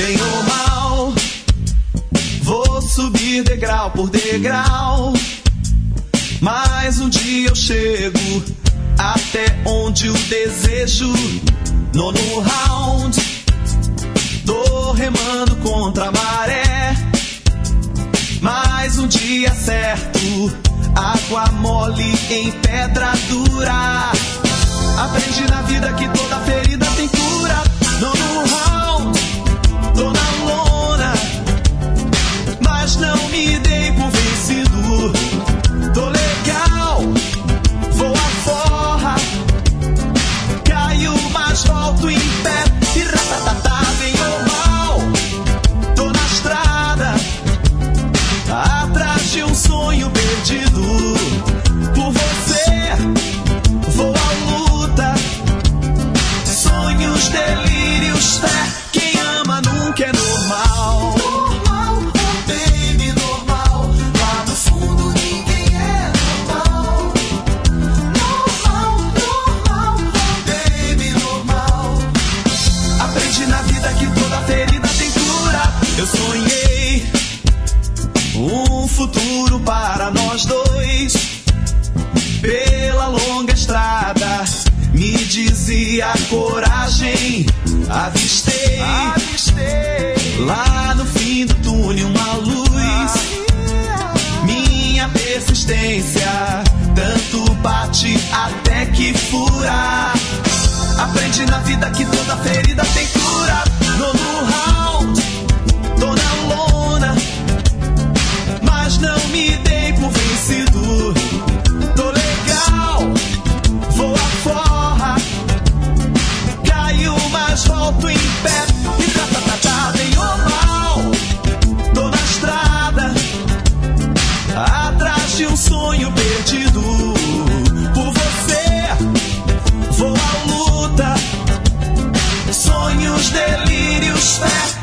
Bem ou mal, vou subir degrau por degrau, mas um dia eu chego até onde o desejo. Nono round, tô remando contra a maré, mas um dia certo, água mole em pedra dura. Aprendi na vida que toda ferida tem cura. Nono round, tô na lona, mas não me dei por vencido. Tô legal, vou à forra, caio, mas volto em pé. E ratatatá, bem ou mal, tô na estrada, atrás de um sonho perdido. Por você, vou à luta, sonhos, delírios, fé. Quem ama nunca é normal. Normal, oh baby, normal. Lá no fundo ninguém é normal. Normal, normal, oh baby, normal. Aprendi na vida que toda ferida tem cura. Eu sonhei um futuro para nós dois. Pela longa estrada me dizia coragem. Avistei lá no fim do túnel uma luz. Minha persistência tanto bate até que fura. Aprendi na vida que toda ferida tem cura. Nono round, tô na lona, mas não me dei por vencido. Tô legal, vou à forra, caio, mas volto em pé. E tá, bem ou mal, tô na estrada, atrás de um sonho perdido. Por você, vou à luta, sonhos, delírios, fé.